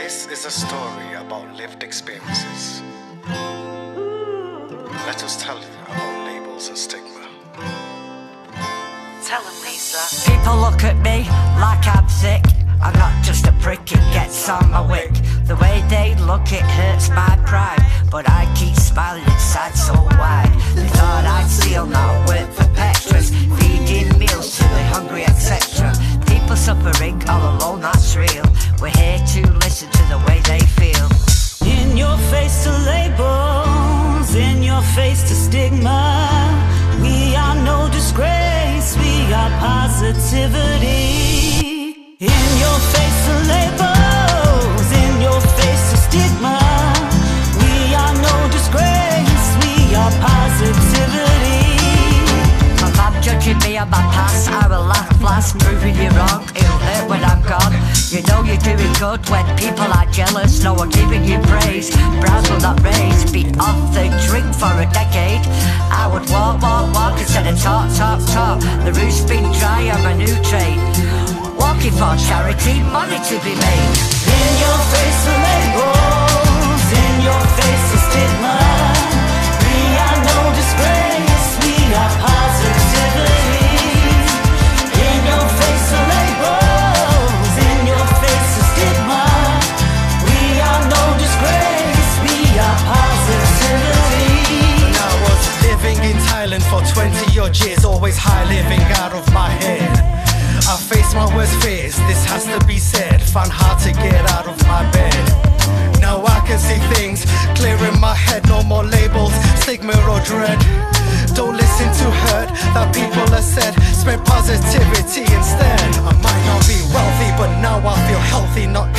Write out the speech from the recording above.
This is a story about lived experiences. Let us tell you about labels and stigma. Tell them, Lisa. People look at me like I'm sick. I'm not just a prick, it gets on my wick. The way they look, it hurts my pride. But I keep smiling inside so wide. They thought I'd steal, not work for Petras, feeding meals to the hungry, etc. People suffering all alone, that's real. We're here to listen to the way they feel. In your face to labels, in your face to stigma. We are no disgrace, we are positivity. In your face to labels, in your face to stigma. We are no disgrace, we are positivity. If I'm judging me on my past, I will laugh last, proving you wrong. It'll hurt when I'm gone. You know you're doing good when people are jealous. No one giving you praise, brows will not raise. Be off the drink for a decade. I would walk instead of talk. The route's been dry, I'm a new trade. Walking for charity, money to be made. In your face the labels, in your face the stigma. We are no disgrace, we are positivity. In your face the labels, in your face the stigma. We are no disgrace, we are positivity. I was living in Thailand for 20 odd years, always high living out of my head. I faced my worst fears, this has to be said. Found hard to get out of my bed. Now I can see things clear in my head. No more labels, stigma or dread. Don't listen to hurt that people have said. Spread positivity instead. I might not be wealthy, but now I feel healthy, not